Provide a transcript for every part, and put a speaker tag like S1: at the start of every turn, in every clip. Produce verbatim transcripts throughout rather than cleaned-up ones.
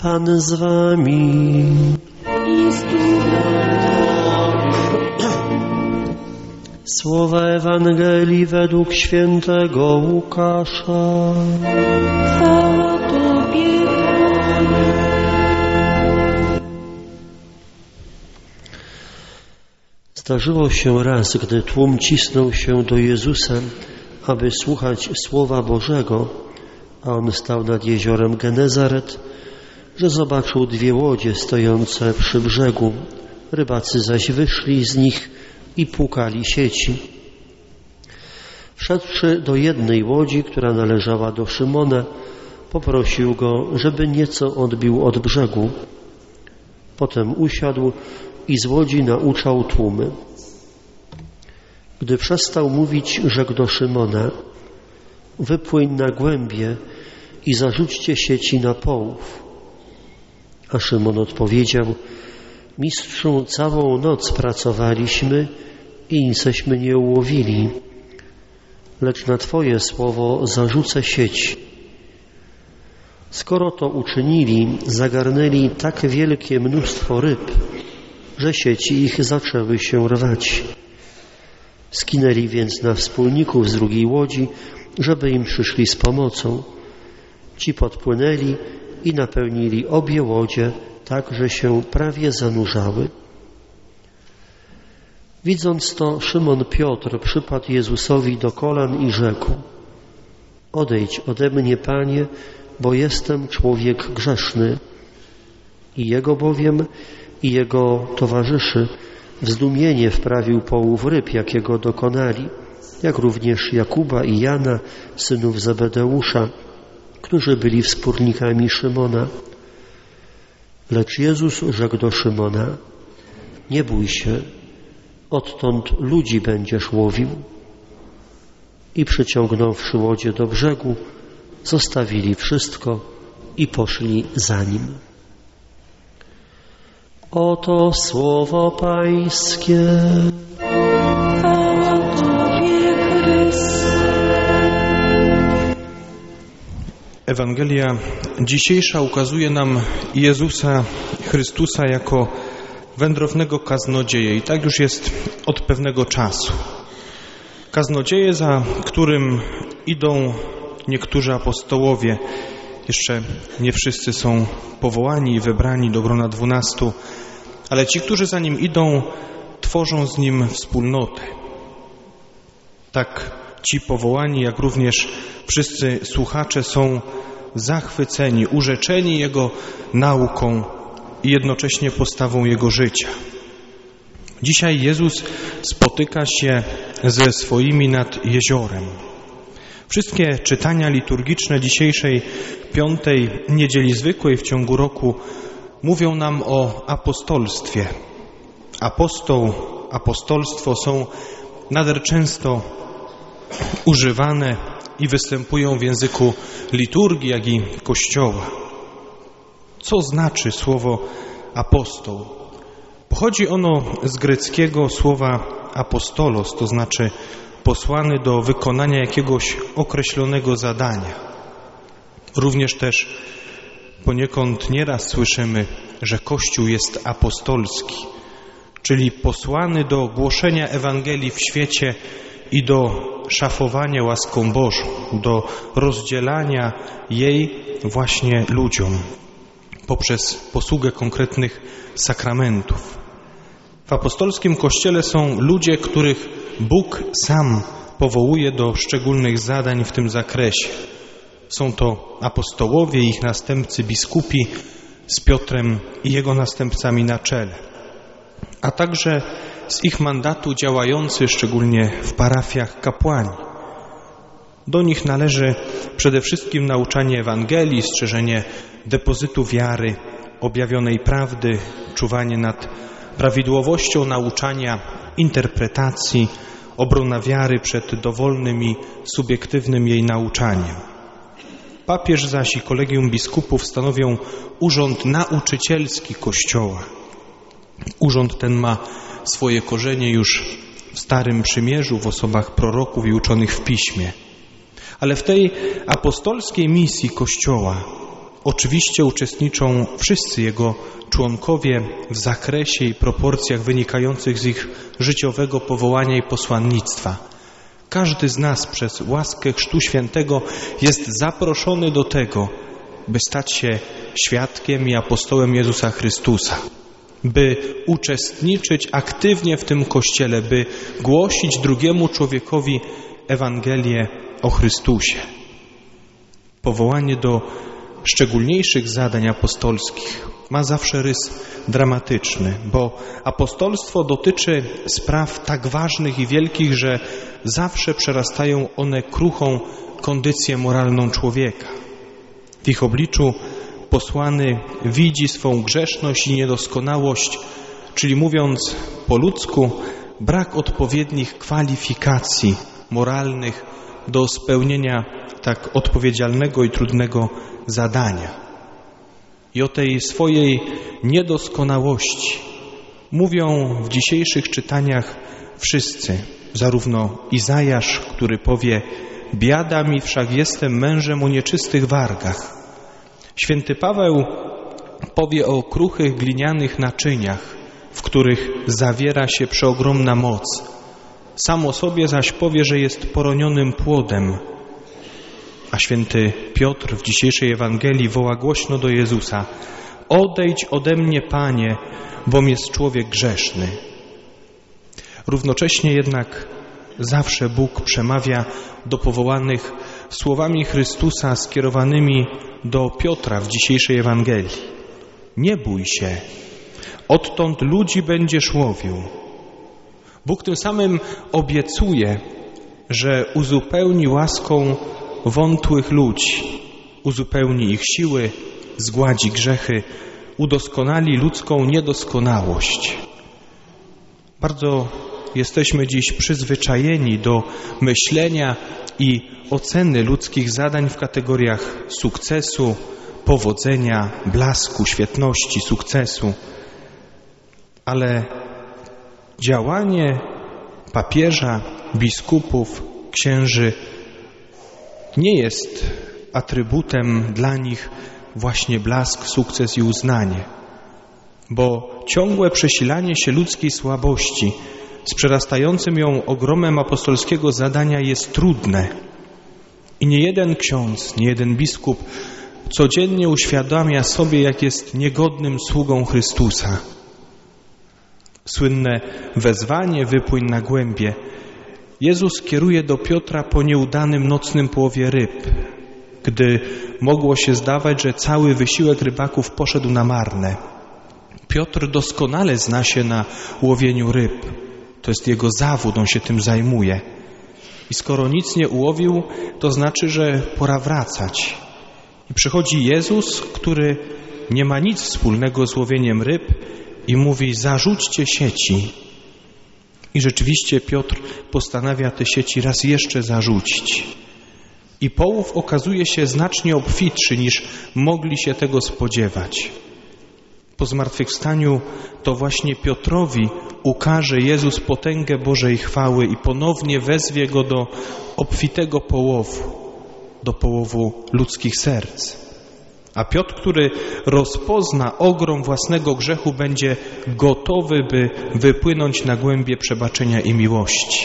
S1: Pan z wami. Słowa Ewangelii według świętego Łukasza.
S2: Chwała Tobie, Panie.
S1: Zdarzyło się raz, gdy tłum cisnął się do Jezusa, aby słuchać Słowa Bożego, a On stał nad jeziorem Genezaret, że zobaczył dwie łodzie stojące przy brzegu. Rybacy zaś wyszli z nich i płukali sieci. Wszedłszy do jednej łodzi, która należała do Szymona, poprosił go, żeby nieco odbił od brzegu. Potem usiadł i z łodzi nauczał tłumy. Gdy przestał mówić, rzekł do Szymona: wypłyń na głębie i zarzućcie sieci na połów. A Szymon odpowiedział: Mistrzu, całą noc pracowaliśmy i niceśmy nie ułowili, lecz na Twoje słowo zarzucę sieć. Skoro to uczynili, zagarnęli tak wielkie mnóstwo ryb, że sieci ich zaczęły się rwać. Skinęli więc na wspólników z drugiej łodzi, żeby im przyszli z pomocą. Ci podpłynęli i napełnili obie łodzie, tak, że się prawie zanurzały. Widząc to, Szymon Piotr przypadł Jezusowi do kolan i rzekł: odejdź ode mnie, Panie, bo jestem człowiek grzeszny. I jego bowiem i jego towarzyszy w zdumienie wprawił połów ryb, jakiego dokonali, jak również Jakuba i Jana, synów Zebedeusza, którzy byli wspólnikami Szymona. Lecz Jezus rzekł do Szymona: nie bój się, odtąd ludzi będziesz łowił. I przyciągnąwszy łodzie do brzegu, zostawili wszystko i poszli za nim. Oto słowo Pańskie.
S2: Chwała Tobie, Chryste.
S3: Ewangelia dzisiejsza ukazuje nam Jezusa Chrystusa jako wędrownego kaznodzieję i tak już jest od pewnego czasu. Kaznodzieję, za którym idą niektórzy apostołowie. Jeszcze nie wszyscy są powołani i wybrani do grona dwunastu, ale ci, którzy za nim idą, tworzą z nim wspólnotę. Tak ci powołani, jak również wszyscy słuchacze są zachwyceni, urzeczeni Jego nauką i jednocześnie postawą Jego życia. Dzisiaj Jezus spotyka się ze swoimi nad jeziorem. Wszystkie czytania liturgiczne dzisiejszej piątej niedzieli zwykłej w ciągu roku mówią nam o apostolstwie. Apostoł, apostolstwo są nader często używane i występują w języku liturgii, jak i Kościoła. Co znaczy słowo apostoł? Pochodzi ono z greckiego słowa apostolos, to znaczy posłany do wykonania jakiegoś określonego zadania. Również też poniekąd nieraz słyszymy, że Kościół jest apostolski, czyli posłany do głoszenia Ewangelii w świecie i do szafowania łaską Bożą, do rozdzielania jej właśnie ludziom poprzez posługę konkretnych sakramentów. W apostolskim Kościele są ludzie, których Bóg sam powołuje do szczególnych zadań w tym zakresie. Są to apostołowie i ich następcy biskupi z Piotrem i jego następcami na czele, a także z ich mandatu działający szczególnie w parafiach kapłani. Do nich należy przede wszystkim nauczanie Ewangelii, strzeżenie depozytu wiary, objawionej prawdy, czuwanie nad prawidłowością nauczania, interpretacji, obrona wiary przed dowolnym i subiektywnym jej nauczaniem. Papież zaś i kolegium biskupów stanowią urząd nauczycielski Kościoła. Urząd ten ma swoje korzenie już w Starym Przymierzu, w osobach proroków i uczonych w Piśmie. Ale w tej apostolskiej misji Kościoła oczywiście uczestniczą wszyscy Jego członkowie w zakresie i proporcjach wynikających z ich życiowego powołania i posłannictwa. Każdy z nas przez łaskę Chrztu Świętego jest zaproszony do tego, by stać się świadkiem i apostołem Jezusa Chrystusa, by uczestniczyć aktywnie w tym Kościele, by głosić drugiemu człowiekowi Ewangelię o Chrystusie. Powołanie do szczególniejszych zadań apostolskich ma zawsze rys dramatyczny, bo apostolstwo dotyczy spraw tak ważnych i wielkich, że zawsze przerastają one kruchą kondycję moralną człowieka. W ich obliczu posłany widzi swą grzeszność i niedoskonałość, czyli mówiąc po ludzku, brak odpowiednich kwalifikacji moralnych do spełnienia tak odpowiedzialnego i trudnego zadania. I o tej swojej niedoskonałości mówią w dzisiejszych czytaniach wszyscy, zarówno Izajasz, który powie: biada mi, wszak jestem mężem o nieczystych wargach. Święty Paweł powie o kruchych glinianych naczyniach, w których zawiera się przeogromna moc. Sam o sobie zaś powie, że jest poronionym płodem. A święty Piotr w dzisiejszej Ewangelii woła głośno do Jezusa: odejdź ode mnie, Panie, bom jest człowiek grzeszny. Równocześnie jednak zawsze Bóg przemawia do powołanych słowami Chrystusa skierowanymi do Piotra w dzisiejszej Ewangelii. Nie bój się, odtąd ludzi będziesz łowił. Bóg tym samym obiecuje, że uzupełni łaską wątłych ludzi, uzupełni ich siły, zgładzi grzechy, udoskonali ludzką niedoskonałość. Bardzo jesteśmy dziś przyzwyczajeni do myślenia i oceny ludzkich zadań w kategoriach sukcesu, powodzenia, blasku, świetności, sukcesu. Ale działanie papieża, biskupów, księży nie jest atrybutem dla nich właśnie blask, sukces i uznanie, bo ciągłe przesilanie się ludzkiej słabości z przerastającym ją ogromem apostolskiego zadania jest trudne i nie jeden ksiądz, nie jeden biskup codziennie uświadamia sobie, jak jest niegodnym sługą Chrystusa. Słynne wezwanie wypłyń na głębie Jezus kieruje do Piotra po nieudanym nocnym połowie ryb, gdy mogło się zdawać, że cały wysiłek rybaków poszedł na marne. Piotr doskonale zna się na łowieniu ryb. To jest jego zawód, on się tym zajmuje. I skoro nic nie ułowił, to znaczy, że pora wracać. I przychodzi Jezus, który nie ma nic wspólnego z łowieniem ryb i mówi: zarzućcie sieci. I rzeczywiście Piotr postanawia te sieci raz jeszcze zarzucić. I połów okazuje się znacznie obfitszy, niż mogli się tego spodziewać. Po zmartwychwstaniu to właśnie Piotrowi ukaże Jezus potęgę Bożej chwały i ponownie wezwie go do obfitego połowu, do połowu ludzkich serc. A Piotr, który rozpozna ogrom własnego grzechu, będzie gotowy, by wypłynąć na głębie przebaczenia i miłości.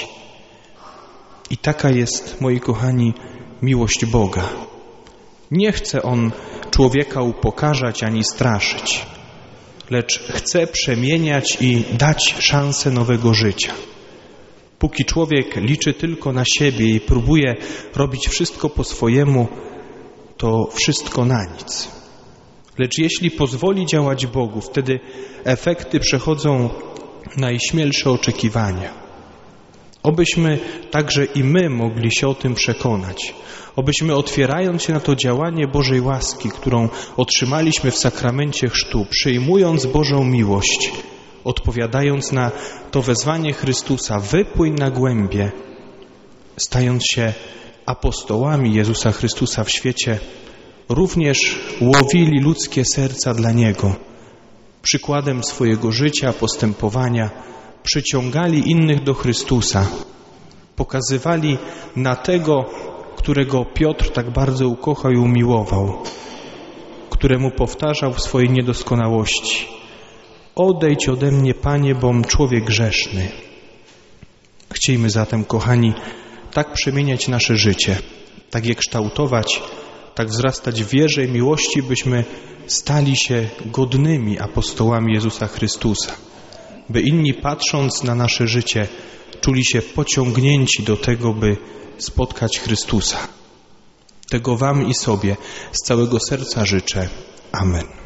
S3: I taka jest, moi kochani, miłość Boga. Nie chce On człowieka upokarzać ani straszyć, lecz chce przemieniać i dać szansę nowego życia. Póki człowiek liczy tylko na siebie i próbuje robić wszystko po swojemu, to wszystko na nic. Lecz jeśli pozwoli działać Bogu, wtedy efekty przechodzą najśmielsze oczekiwania. Obyśmy także i my mogli się o tym przekonać. Obyśmy, otwierając się na to działanie Bożej łaski, którą otrzymaliśmy w sakramencie chrztu, przyjmując Bożą miłość, odpowiadając na to wezwanie Chrystusa: wypłyń na głębie, stając się apostołami Jezusa Chrystusa w świecie, również łowili ludzkie serca dla Niego. Przykładem swojego życia, postępowania przyciągali innych do Chrystusa. Pokazywali na tego, którego Piotr tak bardzo ukochał i umiłował, któremu powtarzał w swojej niedoskonałości: odejdź ode mnie, Panie, bom człowiek grzeszny. Chciejmy zatem, kochani, tak przemieniać nasze życie, tak je kształtować, tak wzrastać w wierze i miłości, byśmy stali się godnymi apostołami Jezusa Chrystusa, by inni, patrząc na nasze życie, czuli się pociągnięci do tego, by spotkać Chrystusa. Tego wam i sobie z całego serca życzę. Amen.